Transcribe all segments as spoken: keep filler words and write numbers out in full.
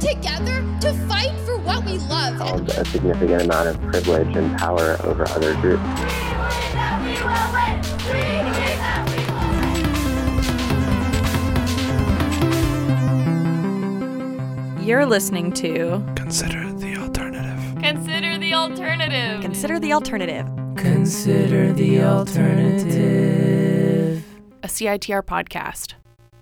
together to fight for what we love. Held a significant amount of privilege and power over other groups. You're listening to Consider the Alternative. Consider the Alternative. Consider the Alternative. Consider the Alternative. A C I T R podcast.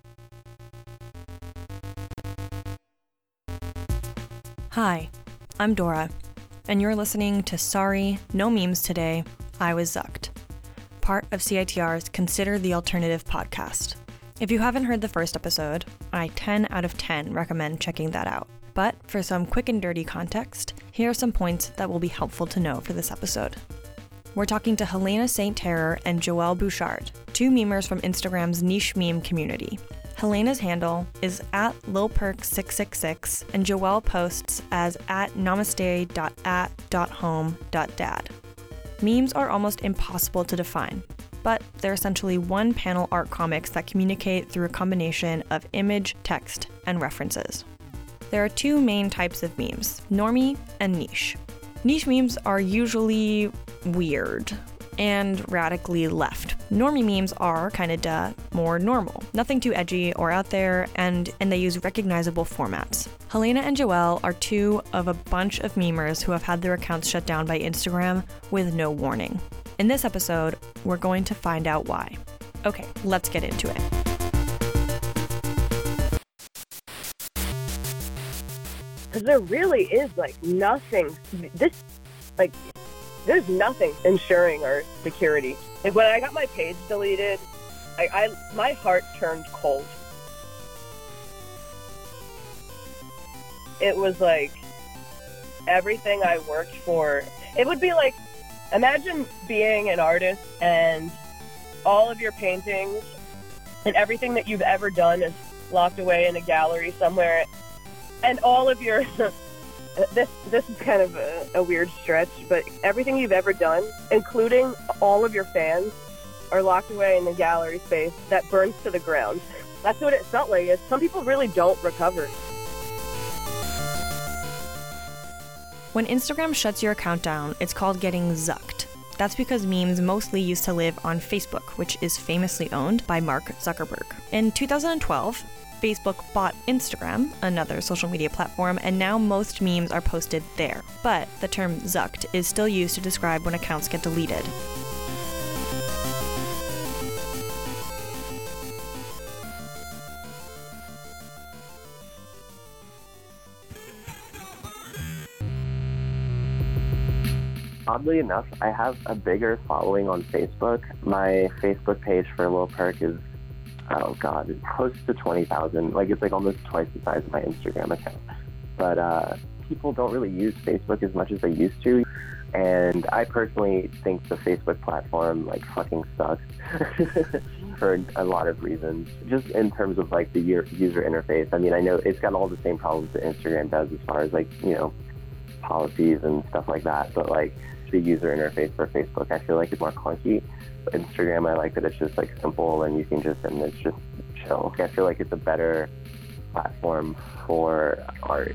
Hi, I'm Dora, and you're listening to Sorry, No Memes Today, I Was Zucked, part of C I T R's Consider the Alternative podcast. If you haven't heard the first episode, I ten out of ten recommend checking that out. But for some quick and dirty context, here are some points that will be helpful to know for this episode. We're talking to Helena Saint Terror and Joelle Bouchard, two memers from Instagram's niche meme community. Helena's handle is at lil perk six six six, and Joelle posts as at namaste dot at dot home dot dad. Memes are almost impossible to define, but they're essentially one-panel art comics that communicate through a combination of image, text, and references. There are two main types of memes, normie and niche. Niche memes are usually weird and radically left. Normie memes are, kinda duh, more normal. Nothing too edgy or out there, and, and they use recognizable formats. Helena and Joelle are two of a bunch of memers who have had their accounts shut down by Instagram with no warning. In this episode, we're going to find out why. Okay, let's get into it. Because there really is, like, nothing, this, like, there's nothing ensuring our security. Like, when I got my page deleted, I, I my heart turned cold. It was like everything I worked for. It would be like, imagine being an artist and all of your paintings and everything that you've ever done is locked away in a gallery somewhere, and all of your this this is kind of a, a weird stretch, but everything you've ever done, including all of your fans, are locked away in the gallery space that burns to the ground. That's what it felt like. It's, some people really don't recover. When Instagram shuts your account down, it's called getting zucked. That's because memes mostly used to live on Facebook, which is famously owned by Mark Zuckerberg. In two thousand twelve, Facebook bought Instagram, another social media platform, and now most memes are posted there. But the term zucked is still used to describe when accounts get deleted. Oddly enough, I have a bigger following on Facebook. My Facebook page for Lil Perk is, oh god, it's close to twenty thousand. Like, it's like almost twice the size of my Instagram account. But uh, people don't really use Facebook as much as they used to. And I personally think the Facebook platform, like, fucking sucks for a lot of reasons. Just in terms of, like, the user interface. I mean, I know it's got all the same problems that Instagram does as far as, like, you know, policies and stuff like that. But, like, the user interface for Facebook, I feel like it's more clunky. Instagram, I like that it's just like simple and you can just, and it's just chill. I feel like it's a better platform for art.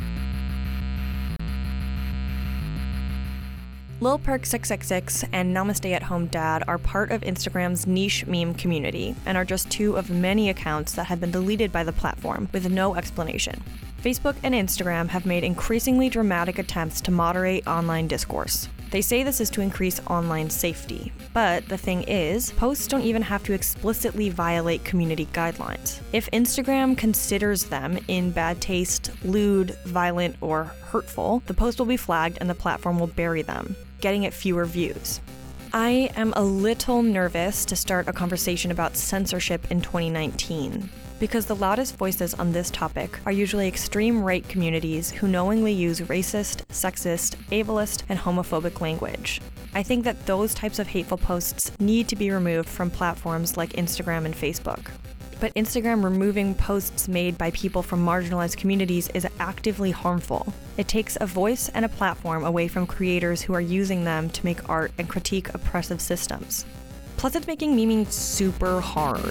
Lil Perk six six six and Namaste at Home Dad are part of Instagram's niche meme community and are just two of many accounts that have been deleted by the platform with no explanation. Facebook and Instagram have made increasingly dramatic attempts to moderate online discourse. They say this is to increase online safety, but the thing is, posts don't even have to explicitly violate community guidelines. If Instagram considers them in bad taste, lewd, violent, or hurtful, the post will be flagged and the platform will bury them, getting it fewer views. I am a little nervous to start a conversation about censorship in twenty nineteen. Because the loudest voices on this topic are usually extreme right communities who knowingly use racist, sexist, ableist, and homophobic language. I think that those types of hateful posts need to be removed from platforms like Instagram and Facebook. But Instagram removing posts made by people from marginalized communities is actively harmful. It takes a voice and a platform away from creators who are using them to make art and critique oppressive systems. Plus, it's making memeing super hard.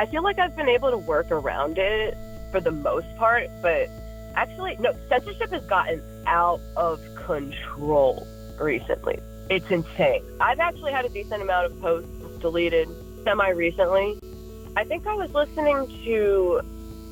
I feel like I've been able to work around it for the most part, but actually, no, censorship has gotten out of control recently. It's insane. I've actually had a decent amount of posts deleted semi-recently. I think I was listening to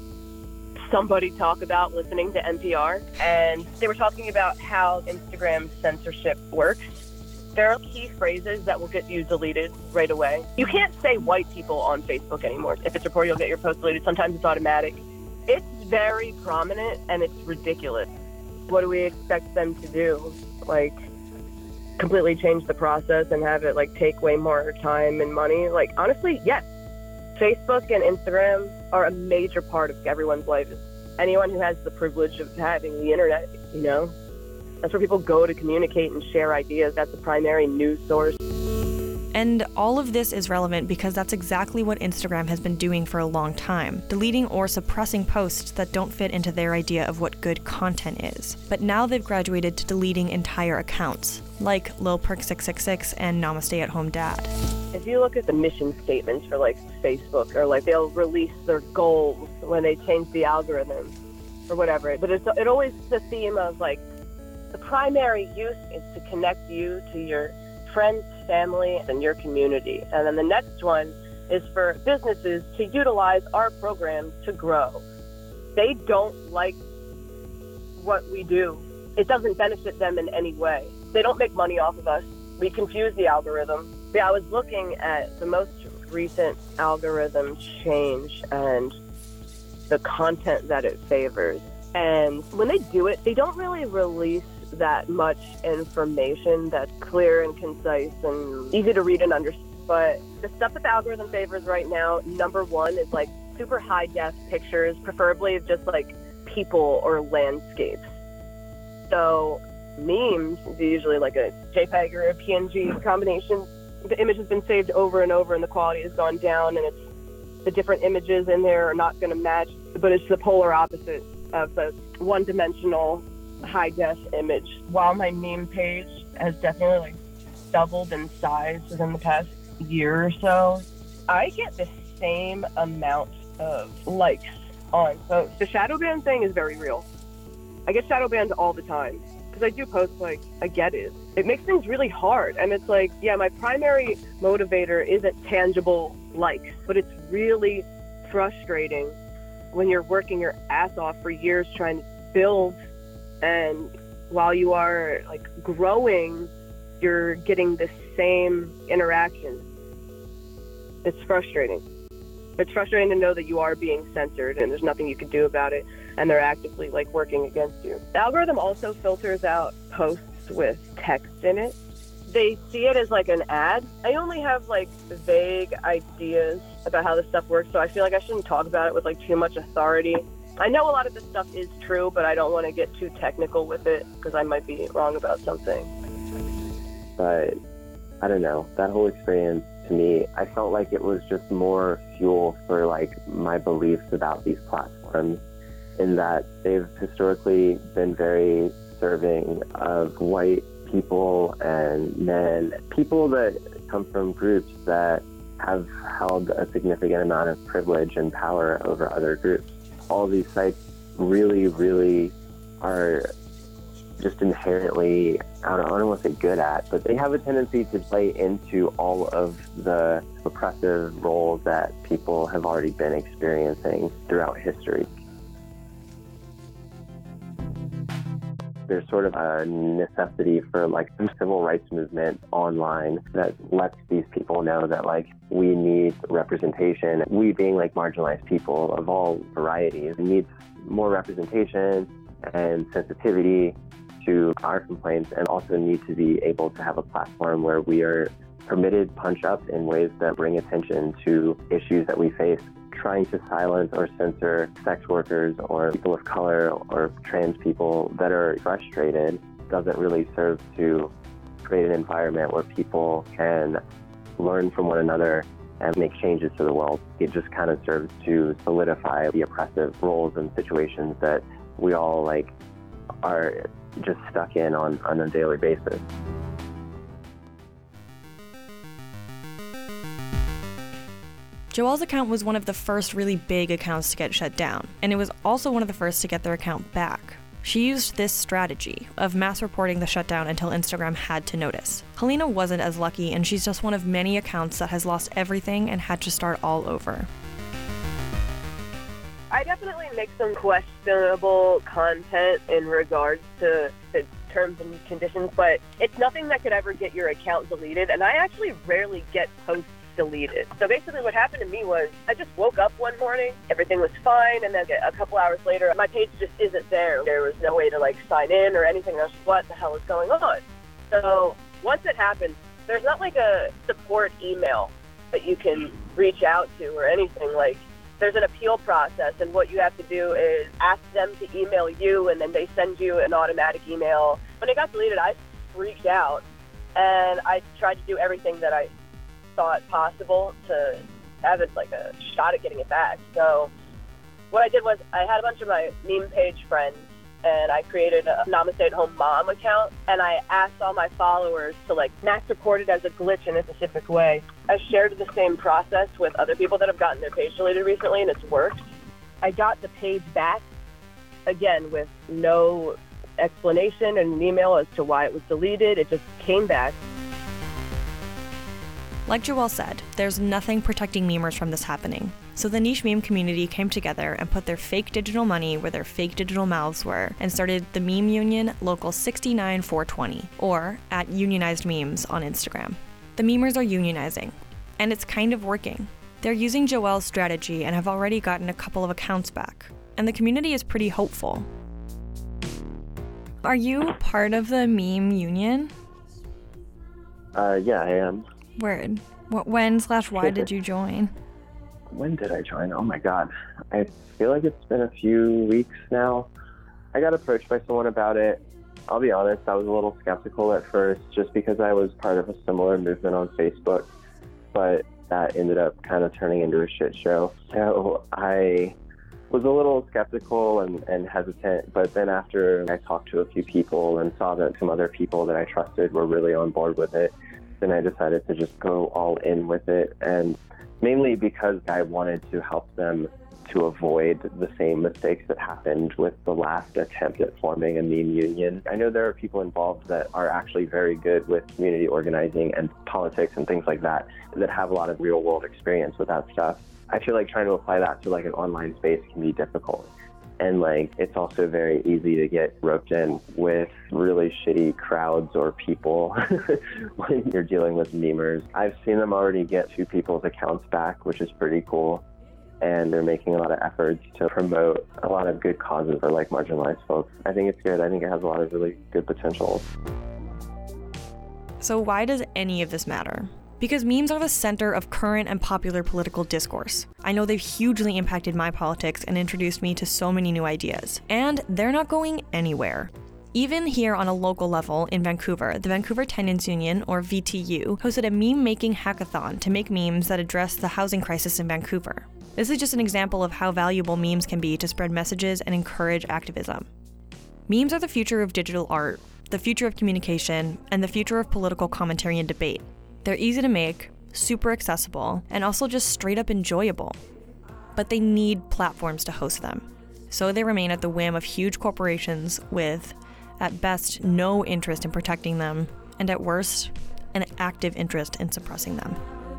somebody talk about listening to N P R, and they were talking about how Instagram censorship works. There are key phrases that will get you deleted right away. You can't say white people on Facebook anymore. If it's reported, you'll get your post deleted. Sometimes it's automatic. It's very prominent, and it's ridiculous. What do we expect them to do? Like, completely change the process and have it, like, take way more time and money? Like, honestly, yes. Facebook and Instagram are a major part of everyone's life. Anyone who has the privilege of having the internet, you know? That's where people go to communicate and share ideas. That's the primary news source. And all of this is relevant because that's exactly what Instagram has been doing for a long time, deleting or suppressing posts that don't fit into their idea of what good content is. But now they've graduated to deleting entire accounts, like Lil Perk six six six and Namaste at Home Dad. If you look at the mission statements for, like, Facebook, or, like, they'll release their goals when they change the algorithm or whatever, but it's it always the theme of, like, the primary use is to connect you to your friends, family, and your community. And then the next one is for businesses to utilize our programs to grow. They don't like what we do. It doesn't benefit them in any way. They don't make money off of us. We confuse the algorithm. Yeah, I was looking at the most recent algorithm change and the content that it favors. And when they do it, they don't really release that much information that's clear and concise and easy to read and understand. But the stuff that the algorithm favors right now, number one, is like super high def pictures, preferably of just like people or landscapes. So memes is usually like a JPEG or a P N G combination. The image has been saved over and over and the quality has gone down, and it's the different images in there are not going to match, but it's the polar opposite of the one-dimensional high-def image. While my meme page has definitely like doubled in size within the past year or so, I get the same amount of likes on posts. The shadow ban thing is very real. I get shadow banned all the time because I do post like I get it. It makes things really hard, and it's like, yeah, my primary motivator isn't tangible likes, but it's really frustrating when you're working your ass off for years trying to build, and while you are like growing, you're getting the same interaction. It's frustrating. It's frustrating to know that you are being censored and there's nothing you can do about it, and they're actively like working against you. The algorithm also filters out posts with text in it. They see it as like an ad. I only have like vague ideas about how this stuff works, so I feel like I shouldn't talk about it with like too much authority. I know a lot of this stuff is true, but I don't want to get too technical with it because I might be wrong about something. But I don't know, that whole experience to me, I felt like it was just more fuel for like my beliefs about these platforms, in that they've historically been very serving of white people and men, people that come from groups that have held a significant amount of privilege and power over other groups. All these sites really, really are just inherently, I don't, I don't want to say good at, but they have a tendency to play into all of the oppressive roles that people have already been experiencing throughout history. There's sort of a necessity for like the civil rights movement online that lets these people know that like we need representation. We being like marginalized people of all varieties need more representation and sensitivity to our complaints, and also need to be able to have a platform where we are permitted punch up in ways that bring attention to issues that we face. Trying to silence or censor sex workers or people of color or trans people that are frustrated doesn't really serve to create an environment where people can learn from one another and make changes to the world. It just kind of serves to solidify the oppressive roles and situations that we all like are just stuck in on, on a daily basis. Joelle's account was one of the first really big accounts to get shut down, and it was also one of the first to get their account back. She used this strategy of mass reporting the shutdown until Instagram had to notice. Helena wasn't as lucky, and she's just one of many accounts that has lost everything and had to start all over. I definitely make some questionable content in regards to the terms and conditions, but it's nothing that could ever get your account deleted, and I actually rarely get posts deleted. So basically what happened to me was I just woke up one morning, everything was fine, and then a couple hours later, my page just isn't there. There was no way to like sign in or anything. I was just, what the hell is going on? So once it happens, there's not like a support email that you can reach out to or anything. Like, there's an appeal process, and what you have to do is ask them to email you, and then they send you an automatic email. When it got deleted, I freaked out, and I tried to do everything that I thought possible to have it like a shot at getting it back. So what I did was I had a bunch of my meme page friends, and I created a Namaste at Home Mom account, and I asked all my followers to like mass report it as a glitch in a specific way. I shared the same process with other people that have gotten their page deleted recently, and it's worked. I got the page back, again, with no explanation and an email as to why it was deleted. It just came back. Like Joelle said, there's nothing protecting memers from this happening. So the niche meme community came together and put their fake digital money where their fake digital mouths were and started the meme union Local sixty-nine four twenty, or at Unionized Memes on Instagram. The memers are unionizing, and it's kind of working. They're using Joelle's strategy and have already gotten a couple of accounts back, and the community is pretty hopeful. Are you part of the meme union? Uh, yeah, I am. Word. What, when slash why did you join? When did I join? Oh my god. I feel like it's been a few weeks now. I got approached by someone about it. I'll be honest, I was a little skeptical at first just because I was part of a similar movement on Facebook, but that ended up kind of turning into a shit show. So I was a little skeptical and, and hesitant, but then after I talked to a few people and saw that some other people that I trusted were really on board with it, then I decided to just go all in with it, and mainly because I wanted to help them to avoid the same mistakes that happened with the last attempt at forming a meme union. I know there are people involved that are actually very good with community organizing and politics and things like that, that have a lot of real world experience with that stuff. I feel like trying to apply that to like an online space can be difficult. And like, it's also very easy to get roped in with really shitty crowds or people when you're dealing with memers. I've seen them already get two people's accounts back, which is pretty cool. And they're making a lot of efforts to promote a lot of good causes for like marginalized folks. I think it's good. I think it has a lot of really good potential. So why does any of this matter? Because memes are the center of current and popular political discourse. I know they've hugely impacted my politics and introduced me to so many new ideas. And they're not going anywhere. Even here on a local level in Vancouver, the Vancouver Tenants Union, or V T U, hosted a meme-making hackathon to make memes that address the housing crisis in Vancouver. This is just an example of how valuable memes can be to spread messages and encourage activism. Memes are the future of digital art, the future of communication, and the future of political commentary and debate. They're easy to make, super accessible, and also just straight up enjoyable. But they need platforms to host them. So they remain at the whim of huge corporations with, at best, no interest in protecting them, and at worst, an active interest in suppressing them.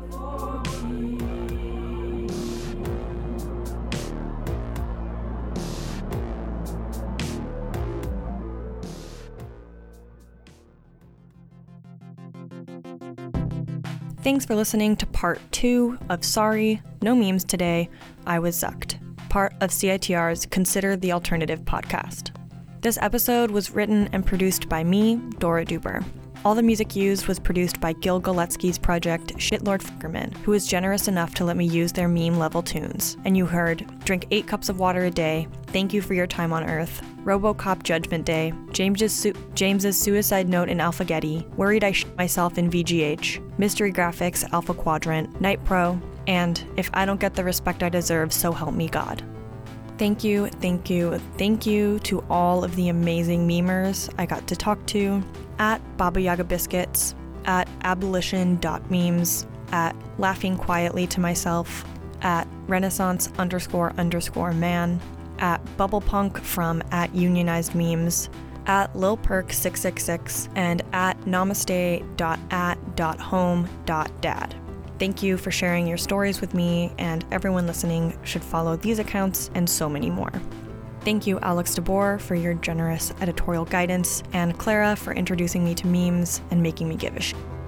Thanks for listening to part two of Sorry, No Memes Today, I Was Zucked, part of C I T R's Consider the Alternative podcast. This episode was written and produced by me, Dora Duber. All the music used was produced by Gil Galetsky's project Shitlord Fuckerman, who was generous enough to let me use their meme-level tunes. And you heard Drink Eight Cups of Water a Day, Thank You for Your Time on Earth, RoboCop Judgment Day, James's, su- James's Suicide Note in Alphagetti, Worried I Shit Myself in V G H, Mystery Graphics Alpha Quadrant, Night Pro, and If I Don't Get the Respect I Deserve, So Help Me God. Thank you, thank you, thank you to all of the amazing memers I got to talk to at Baba Yaga Biscuits, at abolition dot memes, at Laughing Quietly to Myself, at Renaissance underscore underscore man, at Bubblepunk from at Unionized Memes, at Lil Perk six six six, and at namaste dot at dot home dot dad. Thank you for sharing your stories with me, and everyone listening should follow these accounts and so many more. Thank you, Alex DeBoer, for your generous editorial guidance, and Clara for introducing me to memes and making me give a shit.